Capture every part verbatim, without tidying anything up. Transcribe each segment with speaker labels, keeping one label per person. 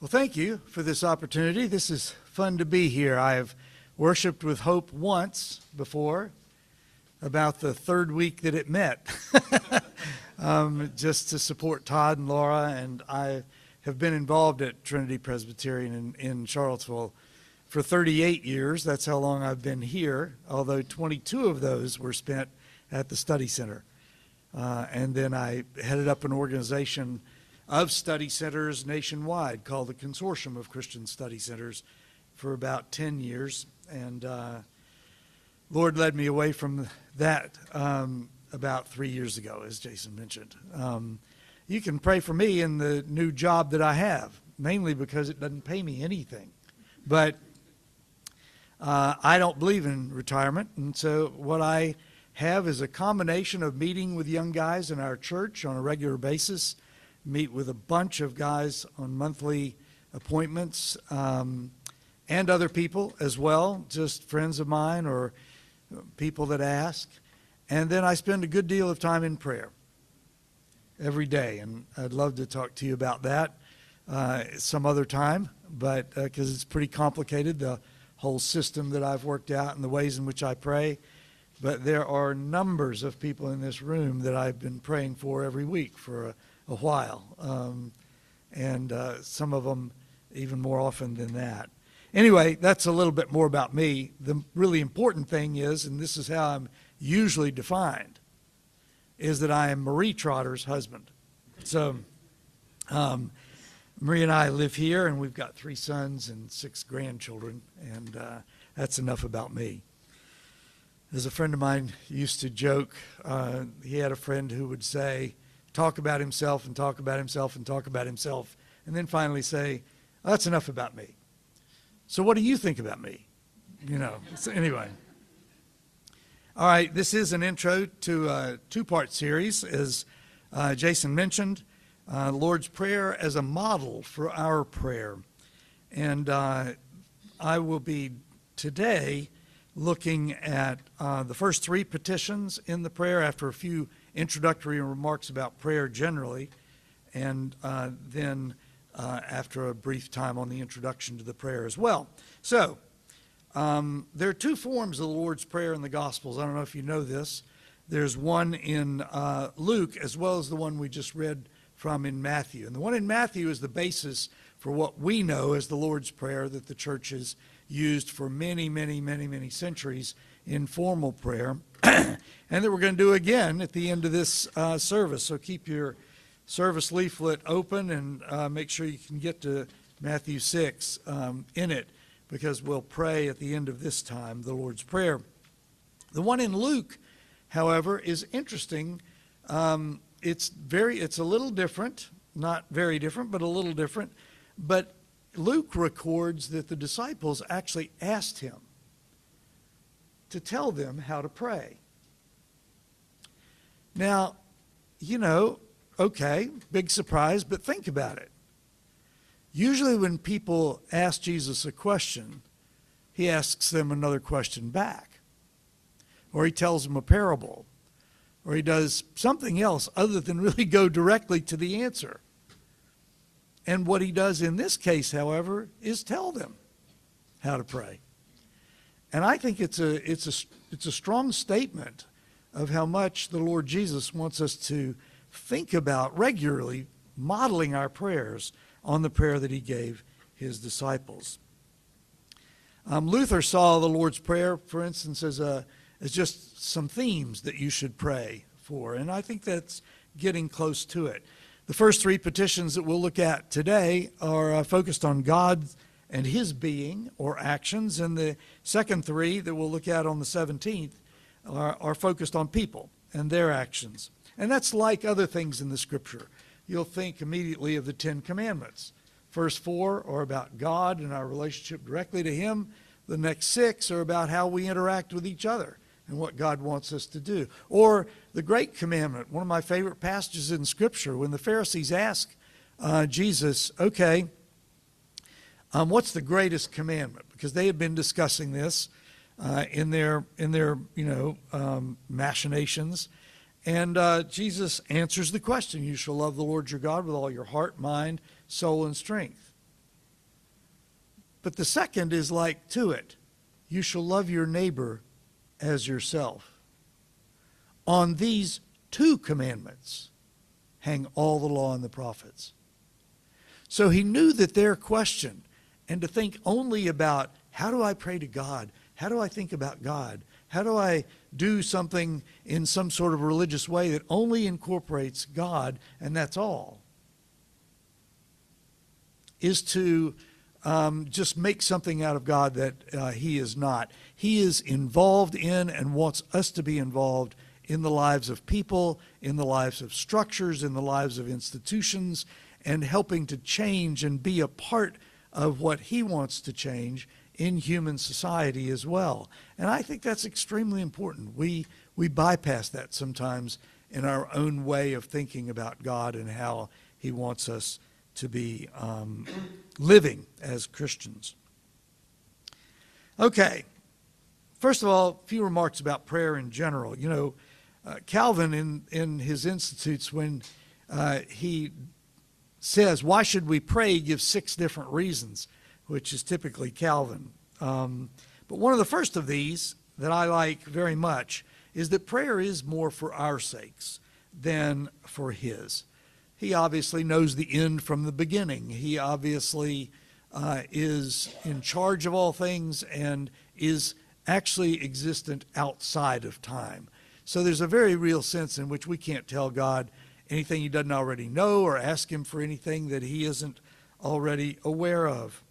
Speaker 1: Well, thank you for this opportunity. This is fun to be here. I have worshiped with Hope once before, about the third week that it met, um, just to support Todd and Laura. And I have been involved at Trinity Presbyterian in, in Charlottesville for thirty-eight years. That's how long I've been here, although twenty-two of those were spent at the study center. Uh, and then I headed up an organization of study centers nationwide called the Consortium of Christian Study Centers for about ten years. And uh, Lord led me away from that um, about three years ago, as Jason mentioned. Um, you can pray for me in the new job that I have, mainly because it doesn't pay me anything. But uh, I don't believe in retirement, and so what I have is a combination of meeting with young guys in our church on a regular basis, meet with a bunch of guys on monthly appointments, um, and other people as well, just friends of mine or people that ask. And then I spend a good deal of time in prayer every day, and I'd love to talk to you about that uh, some other time, but because uh, it's pretty complicated, the whole system that I've worked out and the ways in which I pray. But there are numbers of people in this room that I've been praying for every week for a a while, um, and uh, some of them even more often than that. Anyway, that's a little bit more about me. The really important thing is, and this is how I'm usually defined, is that I am Marie Trotter's husband. So um, Marie and I live here, and we've got three sons and six grandchildren, and uh, that's enough about me. As a friend of mine used to joke, uh, he had a friend who would say, talk about himself and talk about himself and talk about himself, and then finally say, oh, that's enough about me. So what do you think about me? You know, so anyway. All right, this is an intro to a two-part series, as uh, Jason mentioned, uh, Lord's Prayer as a model for our prayer. And uh, I will be today looking at uh, the first three petitions in the prayer after a few introductory remarks about prayer generally, and uh, then uh, after a brief time on the introduction to the prayer as well. So, um, there are two forms of the Lord's Prayer in the Gospels. I don't know if you know this. There's one in uh, Luke as well as the one we just read from in Matthew. And the one in Matthew is the basis for what we know as the Lord's Prayer that the church has used for many, many, many, many centuries in formal prayer, and that we're going to do again at the end of this uh, service. So keep your service leaflet open and uh, make sure you can get to Matthew six um, in it, because we'll pray at the end of this time the Lord's Prayer. The one in Luke, however, is interesting. Um, it's very, it's a little different, not very different, but a little different. But Luke records that the disciples actually asked him to tell them how to pray. Now, you know, okay, big surprise, but think about it. Usually when people ask Jesus a question, he asks them another question back, or he tells them a parable, or he does something else other than really go directly to the answer. And what he does in this case, however, is tell them how to pray. And I think it's a it's a it's a strong statement of how much the Lord Jesus wants us to think about regularly modeling our prayers on the prayer that he gave his disciples. Um, Luther saw the Lord's Prayer, for instance, as a as just some themes that you should pray for, and I think that's getting close to it. The first three petitions that we'll look at today are uh, focused on God and his being or actions, and the second three that we'll look at on the seventeenth are, are focused on people and their actions. And that's like other things in the Scripture. You'll think immediately of the Ten Commandments. First four are about God and our relationship directly to him. The next six are about how we interact with each other and what God wants us to do. Or the Great Commandment, one of my favorite passages in Scripture, when the Pharisees ask uh, Jesus, okay, Um, what's the greatest commandment? Because they had been discussing this uh, in their in their you know um, machinations, and uh, Jesus answers the question: "You shall love the Lord your God with all your heart, mind, soul, and strength." But the second is like to it. You shall love your neighbor as yourself. On these two commandments hang all the law and the prophets. So he knew that their question, and to think only about how do I pray to God? How do I think about God? How do I do something in some sort of religious way that only incorporates God, and that's all, is to um, just make something out of God that uh, he is not. He is involved in and wants us to be involved in the lives of people, in the lives of structures, in the lives of institutions, and helping to change and be a part of what he wants to change in human society as well. And I think that's extremely important. We we bypass that sometimes in our own way of thinking about God and how he wants us to be um, living as Christians. Okay, first of all, a few remarks about prayer in general. You know, uh, Calvin in, in his Institutes, when uh, he says, why should we pray, gives six different reasons, which is typically Calvin. Um, but one of the first of these that I like very much is that prayer is more for our sakes than for his. He obviously knows the end from the beginning. He obviously uh, is in charge of all things and is actually existent outside of time. So there's a very real sense in which we can't tell God anything he doesn't already know or ask him for anything that he isn't already aware of.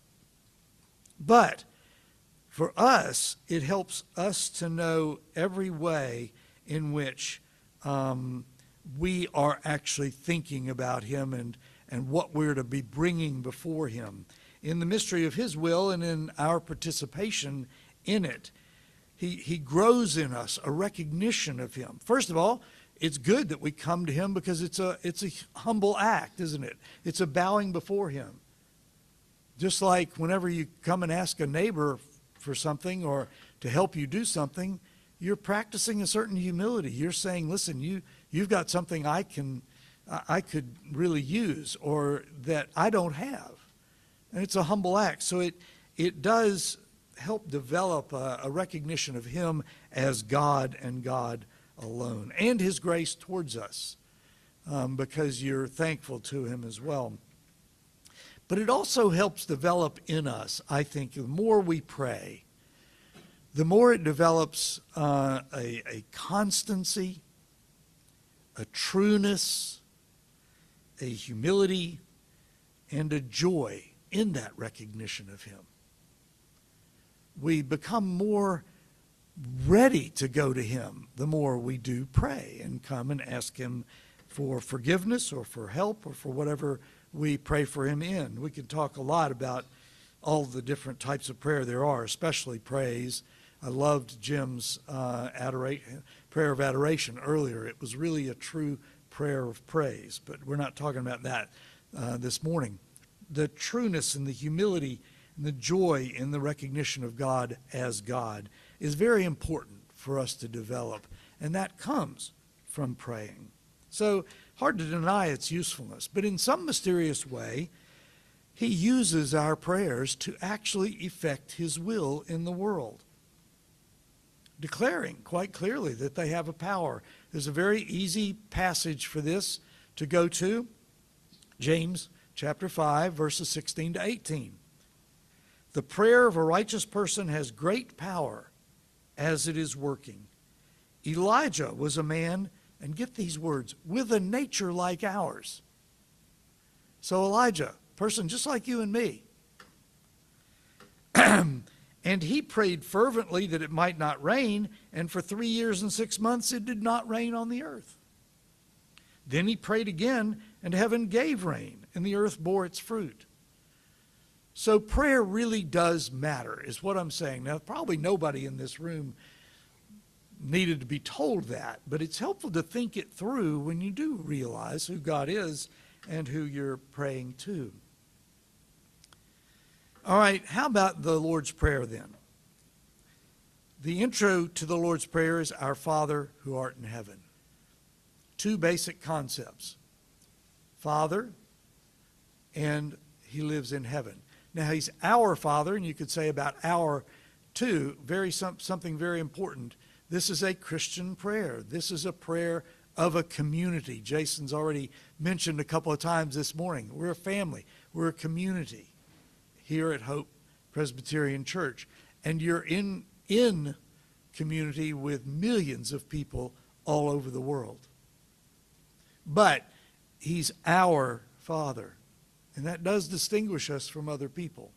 Speaker 1: But for us, it helps us to know every way in which um, we are actually thinking about him and, and what we're to be bringing before him. In the mystery of his will and in our participation in it, he, he grows in us a recognition of him. First of all, it's good that we come to him because it's a, it's a humble act, isn't it? It's a bowing before him. Just like whenever you come and ask a neighbor for something or to help you do something, you're practicing a certain humility. You're saying, listen, you, you've got something I can, I could really use or that I don't have. And it's a humble act. So it, it does help develop a, a recognition of him as God and God alone, and his grace towards us, um, because you're thankful to him as well. But it also helps develop in us, I think, the more we pray, the more it develops uh, a, a constancy, a trueness, a humility, and a joy in that recognition of him. We become more ready to go to him the more we do pray and come and ask him for forgiveness or for help or for whatever we pray for him in. We can talk a lot about all the different types of prayer there are, especially praise. I loved Jim's uh, adoration, prayer of adoration earlier. It was really a true prayer of praise, but we're not talking about that uh, this morning. The trueness and the humility and the joy in the recognition of God as God is very important for us to develop, and that comes from praying. So hard to deny its usefulness, but in some mysterious way, he uses our prayers to actually effect his will in the world, declaring quite clearly that they have a power. There's a very easy passage for this to go to, James chapter five, verses sixteen to eighteen. The prayer of a righteous person has great power as it is working. Elijah was a man, and get these words, with a nature like ours. So Elijah, person just like you and me. And he prayed fervently that it might not rain, and for three years and six months it did not rain on the earth. Then he prayed again, and heaven gave rain, and the earth bore its fruit. So prayer really does matter, is what I'm saying. Now, probably nobody in this room needed to be told that, but it's helpful to think it through when you do realize who God is and who you're praying to. All right, how about the Lord's Prayer then? The intro to the Lord's Prayer is Our Father who art in heaven. Two basic concepts. Father, and he lives in heaven. Now, he's our Father, and you could say about our too, very some, something very important. This is a Christian prayer. This is a prayer of a community. Jason's already mentioned a couple of times this morning. We're a family. We're a community here at Hope Presbyterian Church. And you're in, in community with millions of people all over the world. But he's our Father. And that does distinguish us from other people.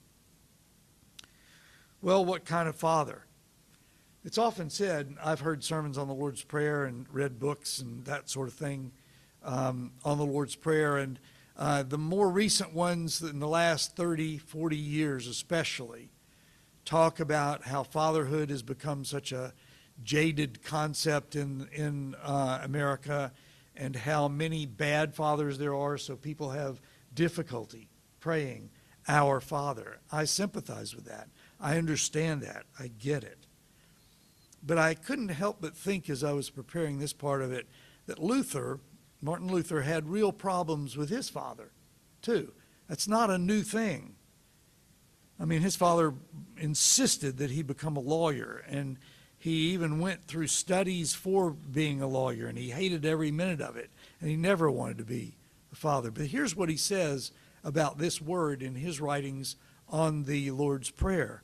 Speaker 1: Well, what kind of father? It's often said, I've heard sermons on the Lord's Prayer and read books and that sort of thing um, on the Lord's Prayer. And uh, the more recent ones in the last thirty, forty years especially, talk about how fatherhood has become such a jaded concept in, in uh, America, and how many bad fathers there are, so people have difficulty praying, Our Father. I sympathize with that. I understand that. I get it. But I couldn't help but think as I was preparing this part of it that Luther, Martin Luther, had real problems with his father, too. That's not a new thing. I mean, his father insisted that he become a lawyer, and he even went through studies for being a lawyer, and he hated every minute of it, and he never wanted to be a father. But here's what he says about this word in his writings on the Lord's Prayer.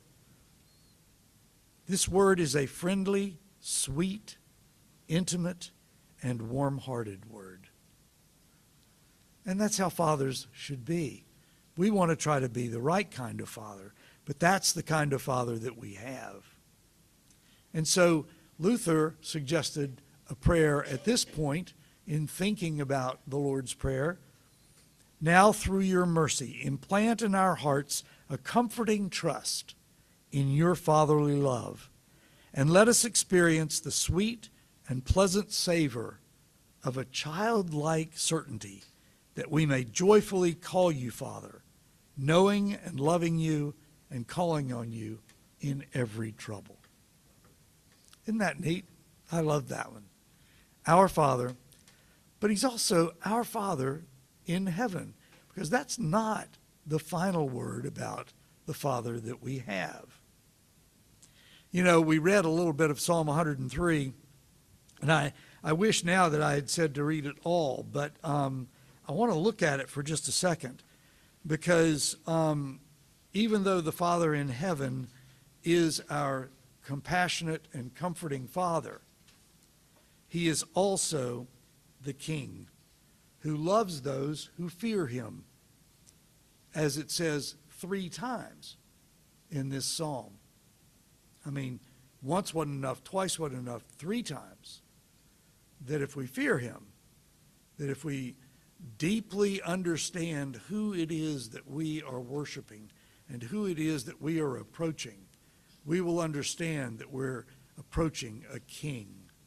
Speaker 1: This word is a friendly, sweet, intimate, and warm-hearted word. And that's how fathers should be. We want to try to be the right kind of father, but that's the kind of father that we have. And so Luther suggested a prayer at this point in thinking about the Lord's Prayer. Now, through your mercy, implant in our hearts a comforting trust in your fatherly love, and let us experience the sweet and pleasant savor of a childlike certainty that we may joyfully call you Father, knowing and loving you and calling on you in every trouble. Isn't that neat? I love that one. Our Father, but he's also our Father in heaven, because that's not the final word about the Father that we have. You know, we read a little bit of Psalm one hundred three, and I, I wish now that I had said to read it all, but um, I want to look at it for just a second, because um, even though the Father in heaven is our compassionate and comforting Father, he is also the King who loves those who fear him, as it says three times in this psalm. I mean, once wasn't enough, twice wasn't enough, three times. That if we fear him, that if we deeply understand who it is that we are worshiping and who it is that we are approaching, we will understand that we're approaching a king.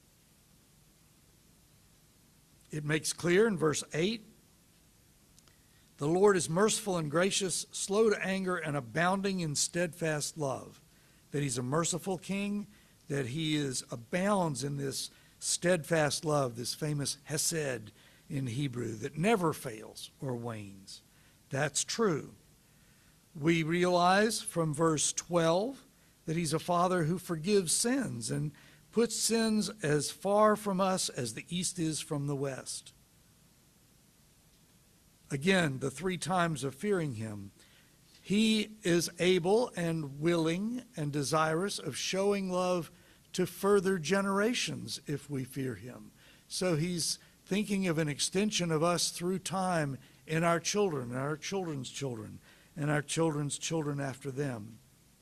Speaker 1: It makes clear in verse eight, the Lord is merciful and gracious, slow to anger, and abounding in steadfast love. That he's a merciful king, that he is abounds in this steadfast love, this famous hesed in Hebrew, that never fails or wanes. That's true. We realize from verse twelve that he's a father who forgives sins and puts sins as far from us as the east is from the west. Again, the three times of fearing him. He is able and willing and desirous of showing love to further generations if we fear him. So he's thinking of an extension of us through time in our children, and our children's children, and our children's children after them.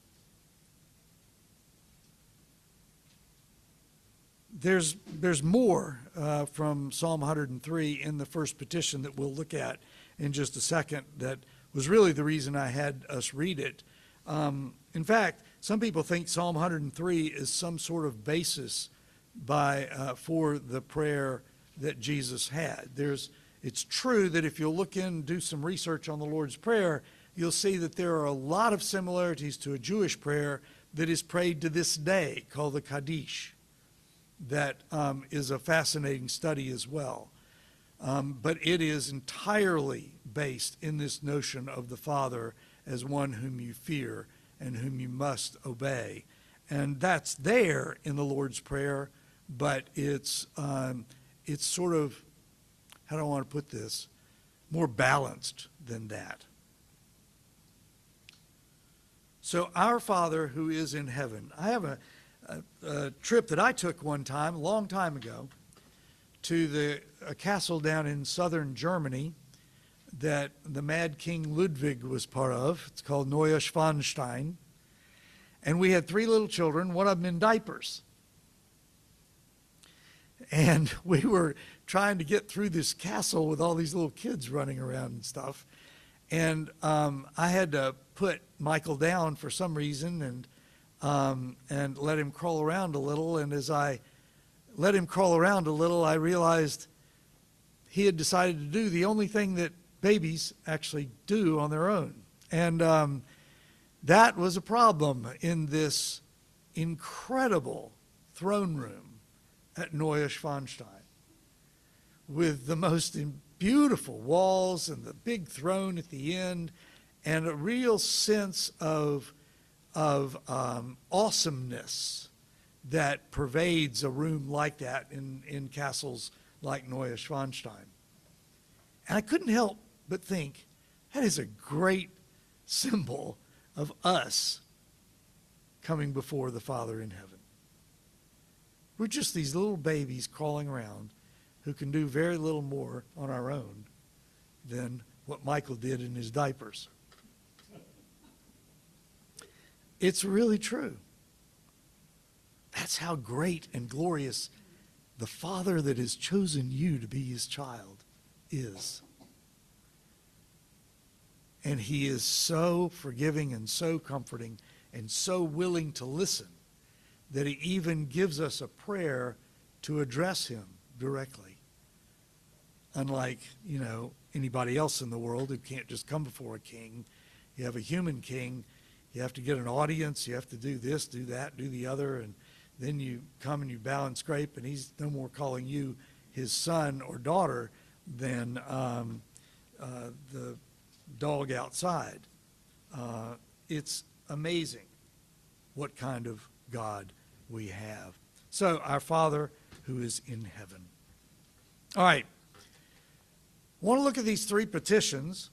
Speaker 1: There's, there's more uh, from Psalm one hundred three in the first petition that we'll look at in just a second that was really the reason I had us read it. Um, in fact, some people think Psalm one hundred three is some sort of basis by uh, for the prayer that Jesus had. There's, it's true that if you'll look in and do some research on the Lord's Prayer, you'll see that there are a lot of similarities to a Jewish prayer that is prayed to this day, called the Kaddish. That um, is a fascinating study as well. Um, but it is entirely based in this notion of the Father as one whom you fear and whom you must obey. And that's there in the Lord's Prayer, but it's um, it's sort of, how do I want to put this, more balanced than that. So our Father who is in heaven. I have a, a, a trip that I took one time, a long time ago, to the a castle down in southern Germany that the Mad King Ludwig was part of. It's called Neuschwanstein. And we had three little children, one of them in diapers. And we were trying to get through this castle with all these little kids running around and stuff. And um, I had to put Michael down for some reason and um, and let him crawl around a little. And as I let him crawl around a little, I realized he had decided to do the only thing that babies actually do on their own. And um, that was a problem in this incredible throne room at Neuschwanstein, with the most beautiful walls and the big throne at the end, and a real sense of, of um, awesomeness that pervades a room like that in, in castles like Neuschwanstein. And I couldn't help but think, that is a great symbol of us coming before the Father in heaven. We're just these little babies crawling around who can do very little more on our own than what Michael did in his diapers. It's really true. That's how great and glorious the Father that has chosen you to be his child is. And he is so forgiving and so comforting and so willing to listen that he even gives us a prayer to address him directly. Unlike, you know, anybody else in the world who can't just come before a king. You have a human king. You have to get an audience. You have to do this, do that, do the other. And then you come and you bow and scrape, and he's no more calling you his son or daughter than um, uh, the dog outside. Uh, it's amazing what kind of God we have. So, our Father who is in heaven. All right. I want to look at these three petitions.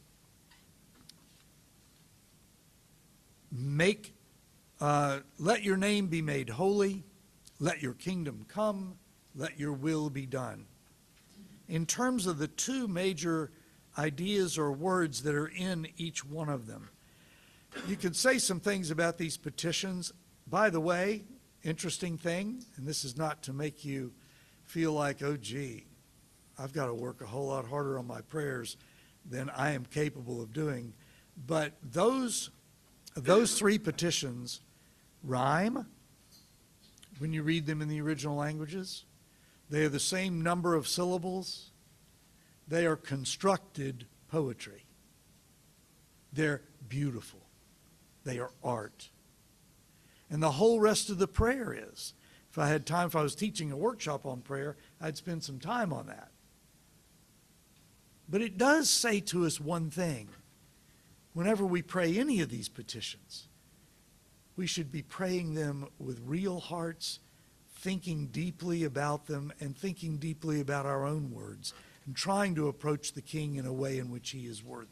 Speaker 1: Make, uh, let your name be made holy. Let your kingdom come. Let your will be done. In terms of the two major ideas or words that are in each one of them, you can say some things about these petitions. By the way, interesting thing, and this is not to make you feel like, oh, gee, I've got to work a whole lot harder on my prayers than I am capable of doing. But those, those three petitions rhyme when you read them in the original languages. They are the same number of syllables. They are constructed poetry. They're beautiful. They are art. And the whole rest of the prayer is, if I had time, if I was teaching a workshop on prayer, I'd spend some time on that. But it does say to us one thing. Whenever we pray any of these petitions, we should be praying them with real hearts, thinking deeply about them, and thinking deeply about our own words, and trying to approach the King in a way in which he is worthy.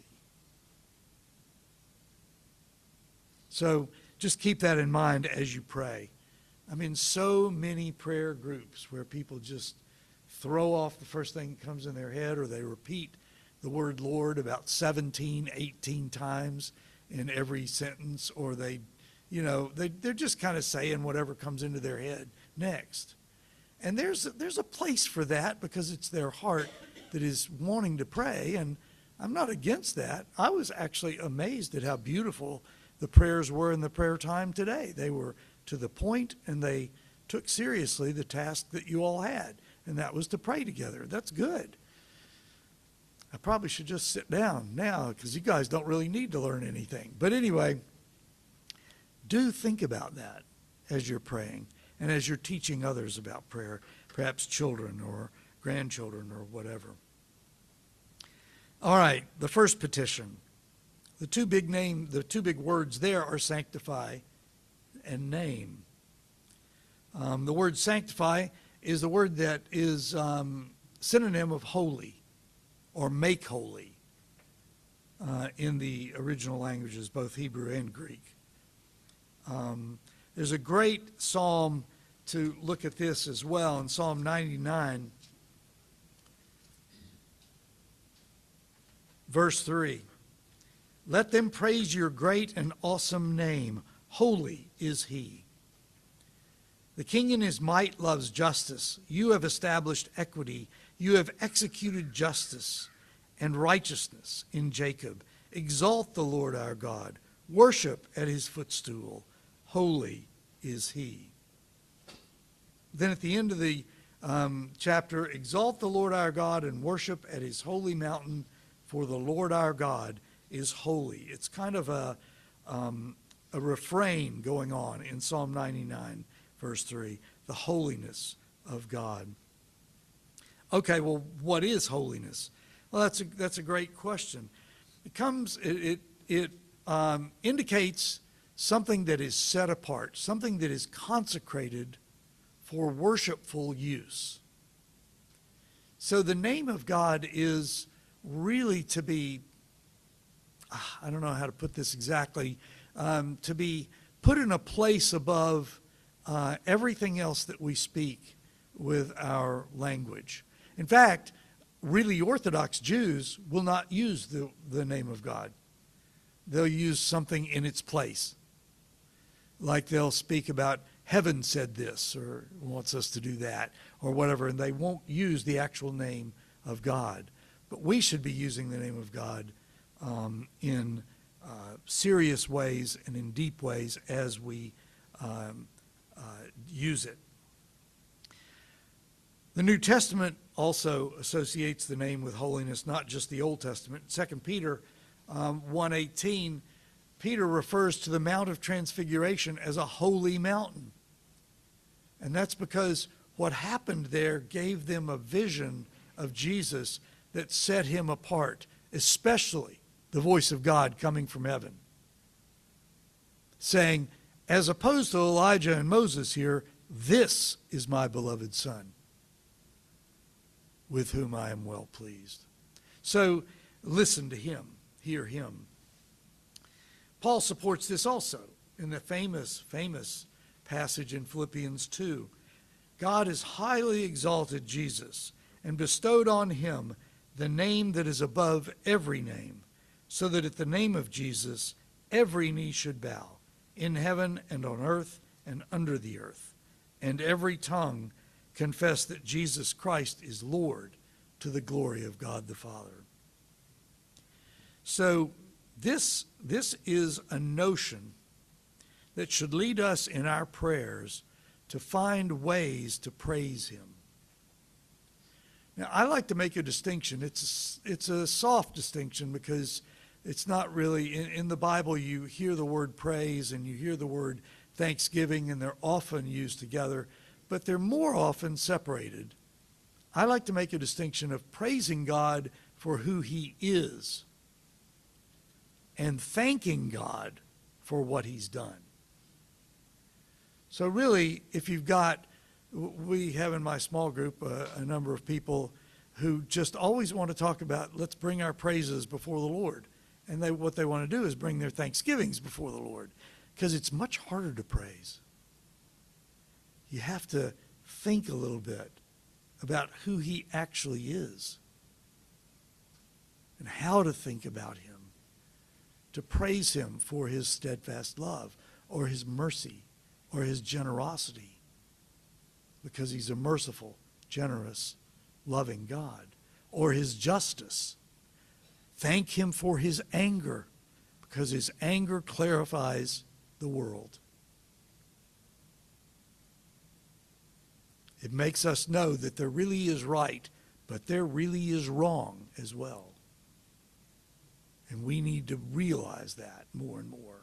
Speaker 1: So just keep that in mind as you pray. I'm in so many prayer groups where people just throw off the first thing that comes in their head, or they repeat the word Lord about seventeen, eighteen times in every sentence, or they, you know, they, they're just kind of saying whatever comes into their head next. And there's, there's a place for that because it's their heart that is wanting to pray, and I'm not against that. I was actually amazed at how beautiful the prayers were in the prayer time today. They were to the point, and they took seriously the task that you all had, and that was to pray together. That's good. I probably should just sit down now because you guys don't really need to learn anything. But anyway, do think about that as you're praying and as you're teaching others about prayer, perhaps children or grandchildren or whatever. All right, the first petition. The two big name, the two big words there are sanctify and name. Um, the word sanctify is the word that is um, synonym of holy or make holy uh, in the original languages, both Hebrew and Greek. Um, there's a great psalm to look at this as well in Psalm ninety-nine, verse three. Let them praise your great and awesome name. Holy is he. The king in his might loves justice. You have established equity. You have executed justice and righteousness in Jacob. Exalt the Lord our God. Worship at his footstool. Holy is he. Then at the end of the um, chapter, exalt the Lord our God and worship at his holy mountain, for the Lord our God is holy. It's kind of a, um, a refrain going on in Psalm ninety-nine, verse three, the holiness of God. Okay, well, what is holiness? Well, that's a, that's a great question. It comes, it, it, it um, indicates something that is set apart, something that is consecrated for worshipful use. So the name of God is really to be, I don't know how to put this exactly, um, to be put in a place above uh, everything else that we speak with our language. In fact, really Orthodox Jews will not use the, the name of God. They'll use something in its place. Like they'll speak about heaven said this or wants us to do that or whatever, and they won't use the actual name of God. But we should be using the name of God um, in uh, serious ways and in deep ways as we um, uh, use it. The New Testament also associates the name with holiness, not just the Old Testament. Second Peter um, one eighteen, Peter refers to the Mount of Transfiguration as a holy mountain. And that's because what happened there gave them a vision of Jesus that set him apart, especially the voice of God coming from heaven, saying, as opposed to Elijah and Moses here, this is my beloved Son, with whom I am well pleased. So listen to him, hear him. Paul supports this also in the famous, famous passage in Philippians two. God has highly exalted Jesus and bestowed on him the name that is above every name, so that at the name of Jesus every knee should bow, in heaven and on earth and under the earth, and every tongue confess that Jesus Christ is Lord, to the glory of God the Father. So this, this is a notion that should lead us in our prayers to find ways to praise him. Now, I like to make a distinction. It's a, it's a soft distinction because it's not really, in, in the Bible you hear the word praise and you hear the word thanksgiving, and they're often used together, but they're more often separated. I like to make a distinction of praising God for who he is and thanking God for what he's done. So really, if you've got, we have in my small group a, a number of people who just always want to talk about, let's bring our praises before the Lord. And they, what they want to do is bring their thanksgivings before the Lord, because it's much harder to praise. You have to think a little bit about who he actually is and how to think about him, to praise him for his steadfast love or his mercy or his generosity, because he's a merciful, generous, loving God, or his justice. Thank him for his anger, because his anger clarifies the world. It makes us know that there really is right, but there really is wrong as well. And we need to realize that more and more.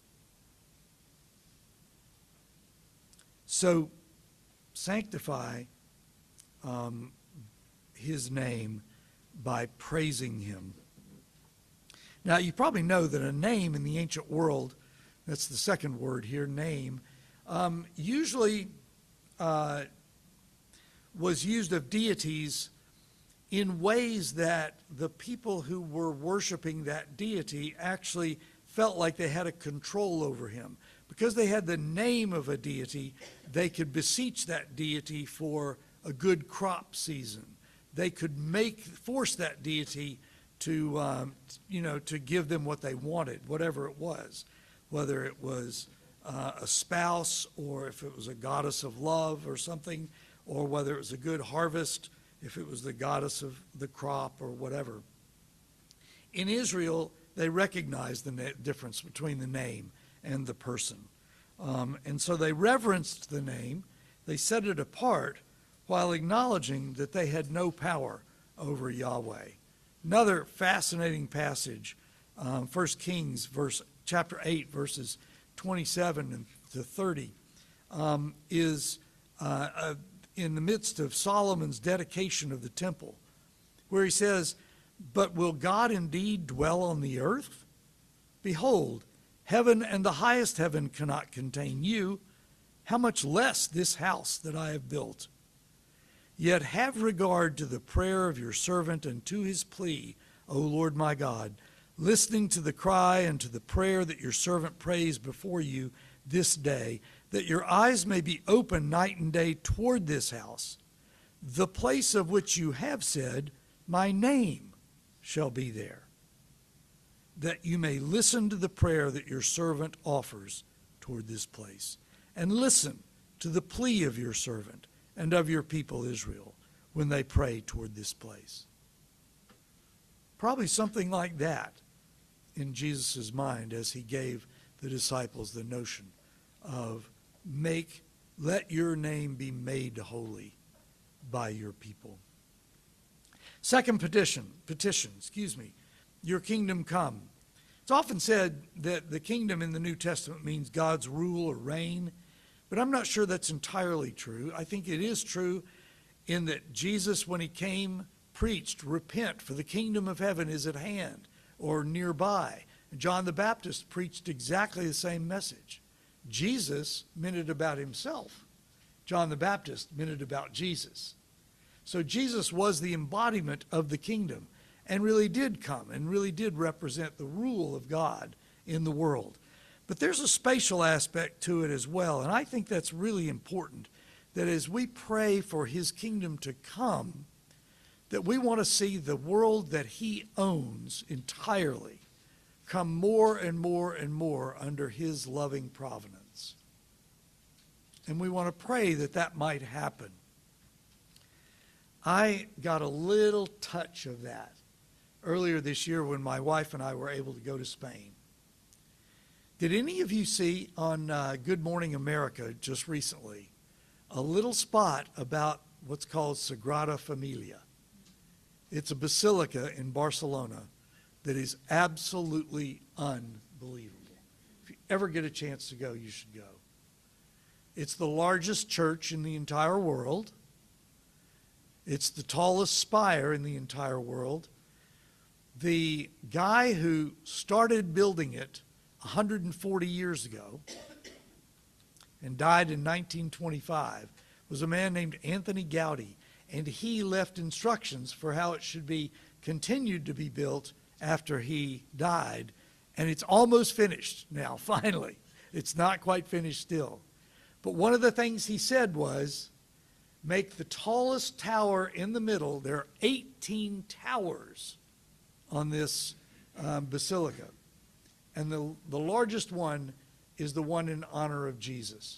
Speaker 1: So, sanctify um, his name by praising him. Now, you probably know that a name in the ancient world, that's the second word here, name, um, usually uh, was used of deities in ways that the people who were worshiping that deity actually felt like they had a control over him. Because they had the name of a deity, they could beseech that deity for a good crop season. They could make force that deity to, um, you know, to give them what they wanted, whatever it was, whether it was uh, a spouse, or if it was a goddess of love or something, or whether it was a good harvest, if it was the goddess of the crop or whatever. In Israel, they recognized the na- difference between the name and the person. Um, and so they reverenced the name, they set it apart, while acknowledging that they had no power over Yahweh. Another fascinating passage, um, First Kings, verse, chapter eight, verses twenty-seven to thirty, um, is uh, uh, in the midst of Solomon's dedication of the temple, where he says, "But will God indeed dwell on the earth? Behold, heaven and the highest heaven cannot contain you. How much less this house that I have built? Yet have regard to the prayer of your servant and to his plea, O Lord my God, listening to the cry and to the prayer that your servant prays before you this day, that your eyes may be open night and day toward this house, the place of which you have said, my name shall be there, that you may listen to the prayer that your servant offers toward this place, and listen to the plea of your servant and of your people Israel when they pray toward this place." Probably something like that in Jesus' mind as he gave the disciples the notion of make, let your name be made holy by your people. Second petition, petition, excuse me, your kingdom come. It's often said that the kingdom in the New Testament means God's rule or reign, but I'm not sure that's entirely true. I think it is true in that Jesus, when he came, preached, repent, for the kingdom of heaven is at hand or nearby. John the Baptist preached exactly the same message. Jesus meant it about himself. John the Baptist meant it about Jesus. So Jesus was the embodiment of the kingdom and really did come and really did represent the rule of God in the world. But there's a spatial aspect to it as well, and I think that's really important, that as we pray for his kingdom to come, that we want to see the world that he owns entirely come more and more and more under his loving providence. And we want to pray that that might happen. I got a little touch of that earlier this year when my wife and I were able to go to Spain. Did any of you see on uh, Good Morning America just recently a little spot about what's called Sagrada Familia? It's a basilica in Barcelona that is absolutely unbelievable. If you ever get a chance to go, you should go. It's the largest church in the entire world. It's the tallest spire in the entire world. The guy who started building it one hundred forty years ago and died in nineteen twenty-five was a man named Anthony Gaudi, and he left instructions for how it should be continued to be built after he died, and it's almost finished now, finally. It's not quite finished still. But one of the things he said was, make the tallest tower in the middle. There are eighteen towers on this um, basilica. And the, the largest one is the one in honor of Jesus,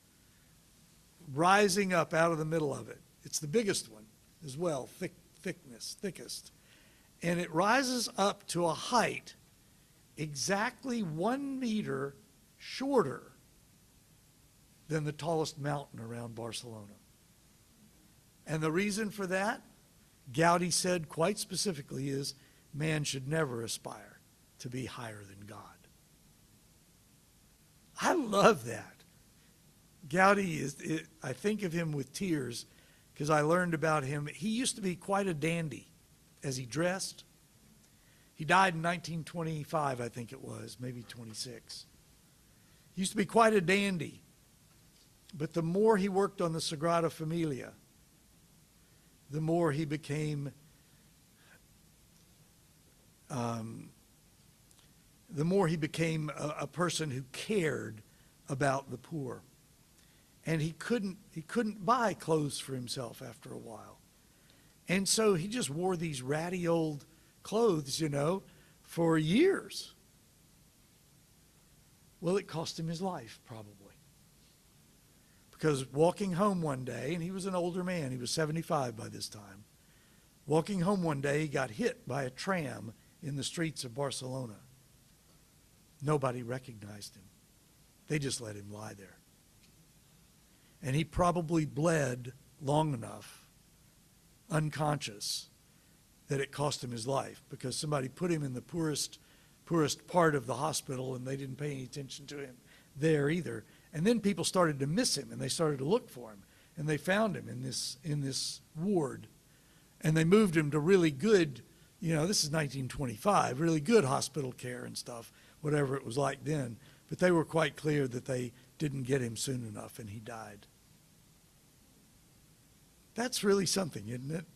Speaker 1: rising up out of the middle of it. It's the biggest one as well, thick, thickness, thickest. And it rises up to a height exactly one meter shorter than the tallest mountain around Barcelona. And the reason for that, Gaudi said quite specifically, is man should never aspire to be higher than God. I love that. Gaudi is, it, I think of him with tears because I learned about him. He used to be quite a dandy as he dressed. He died in nineteen twenty-five, I think it was, maybe twenty-six. He used to be quite a dandy. But the more he worked on the Sagrada Familia, the more he became, um, the more he became a, a person who cared about the poor. And he couldn't, he couldn't buy clothes for himself after a while. And so he just wore these ratty old clothes, you know, for years. Well, it cost him his life, probably. Because walking home one day, and he was an older man, he was seventy-five by this time. Walking home one day, he got hit by a tram in the streets of Barcelona. Nobody recognized him. They just let him lie there. And he probably bled long enough, unconscious, that it cost him his life, because somebody put him in the poorest, poorest part of the hospital, and they didn't pay any attention to him there either. And then people started to miss him, and they started to look for him, and they found him in this in this ward, and they moved him to really good, you know, this is nineteen twenty-five, really good hospital care and stuff, whatever it was like then. But they were quite clear that they didn't get him soon enough, and he died. That's really something, isn't it?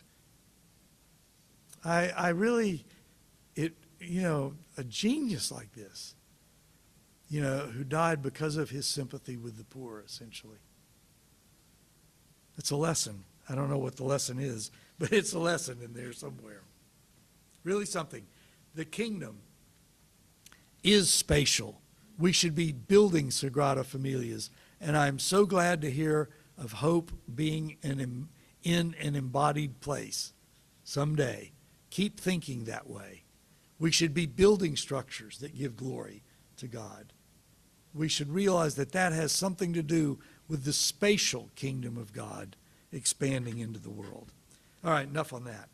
Speaker 1: I I really, it you know, a genius like this, you know, who died because of his sympathy with the poor, essentially. It's a lesson. I don't know what the lesson is, but it's a lesson in there somewhere. Really something. The kingdom is spatial. We should be building Sagrada Familias, and I'm so glad to hear of Hope being an, in an embodied place someday. Keep thinking that way. We should be building structures that give glory to God. We should realize that that has something to do with the spatial kingdom of God expanding into the world. All right, enough on that.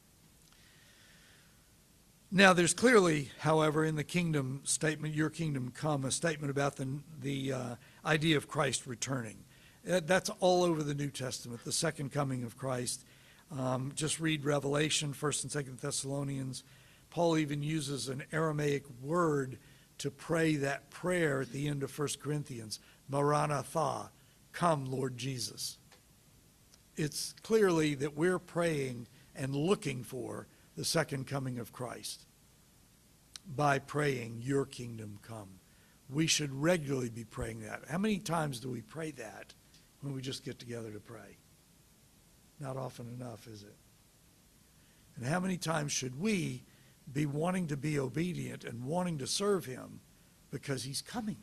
Speaker 1: Now, there's clearly, however, in the kingdom statement, your kingdom come, a statement about the, the uh, idea of Christ returning. That's all over the New Testament, the second coming of Christ. Um, just read Revelation, First and Second Thessalonians. Paul even uses an Aramaic word to pray that prayer at the end of First Corinthians, Maranatha, come, Lord Jesus. It's clearly that we're praying and looking for the second coming of Christ by praying, your kingdom come. We should regularly be praying that. How many times do we pray that when we just get together to pray? Not often enough, is it? And how many times should we be wanting to be obedient and wanting to serve him because he's coming?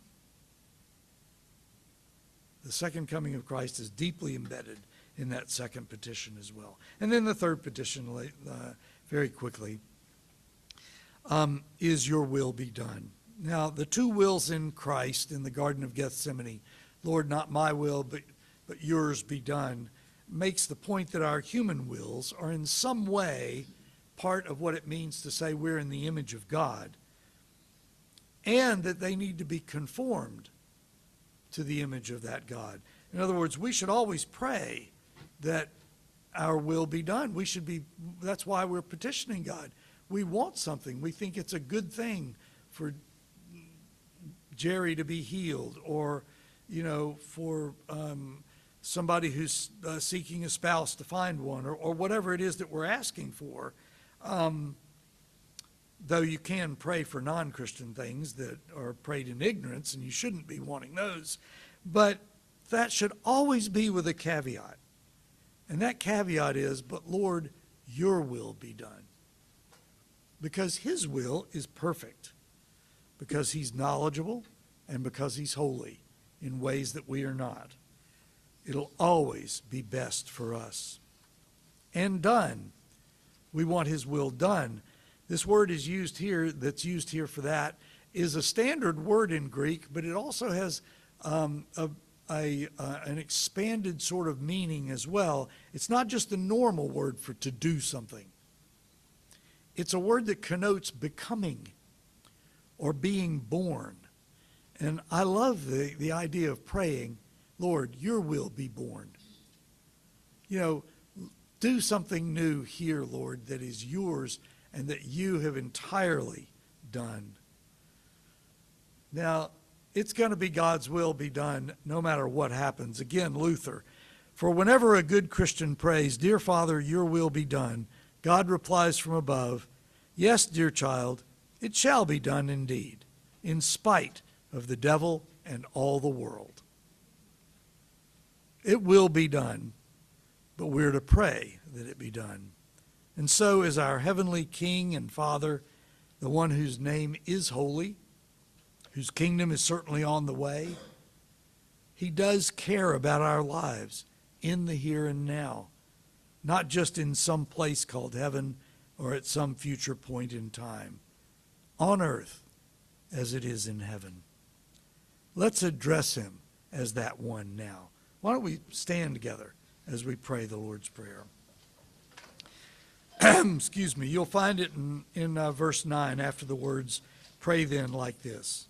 Speaker 1: The second coming of Christ is deeply embedded in that second petition as well. And then the third petition, uh, very quickly, um, is your will be done. Now, the two wills in Christ in the Garden of Gethsemane, Lord, not my will, but, but yours be done, makes the point that our human wills are in some way part of what it means to say we're in the image of God, and that they need to be conformed to the image of that God. In other words, we should always pray that our will be done. We should be, that's why we're petitioning God. We want something. We think it's a good thing for Jerry to be healed, or, you know, for um, somebody who's uh, seeking a spouse to find one, or, or whatever it is that we're asking for. Um, though you can pray for non-Christian things that are prayed in ignorance, and you shouldn't be wanting those. But that should always be with a caveat. And that caveat is, but Lord, your will be done. Because his will is perfect. Because he's knowledgeable and because he's holy in ways that we are not. It'll always be best for us. And done. We want his will done. This word is used here, that's used here for that, is a standard word in Greek, but it also has um, a, a, uh, an expanded sort of meaning as well. It's not just the normal word for to do something. It's a word that connotes becoming or being born. And I love the, the idea of praying, Lord, your will be born. You know, do something new here, Lord, that is yours and that you have entirely done. Now, it's going to be God's will be done no matter what happens. Again, Luther, for whenever a good Christian prays, "Dear Father, your will be done," God replies from above, "Yes, dear child, it shall be done indeed, in spite of the devil and all the world." It will be done, but we're to pray that it be done. And so is our heavenly King and Father, the one whose name is holy, whose kingdom is certainly on the way. He does care about our lives in the here and now, not just in some place called heaven or at some future point in time, on earth as it is in heaven. Let's address him as that one now. Why don't we stand together as we pray the Lord's Prayer? Excuse me. You'll find it in, in uh, verse nine after the words, "Pray then like this.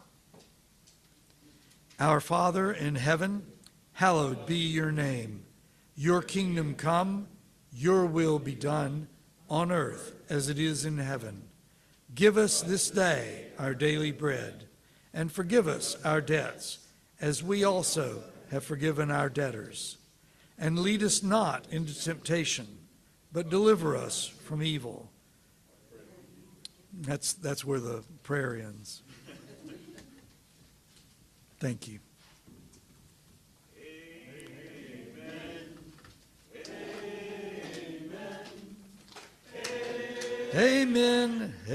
Speaker 1: Our Father in heaven, hallowed be your name. Your kingdom come, your will be done, on earth as it is in heaven. Give us this day our daily bread, and forgive us our debts, as we also have forgiven our debtors. And lead us not into temptation, but deliver us from evil." That's, that's where the prayer ends. Thank you. Amen. Amen.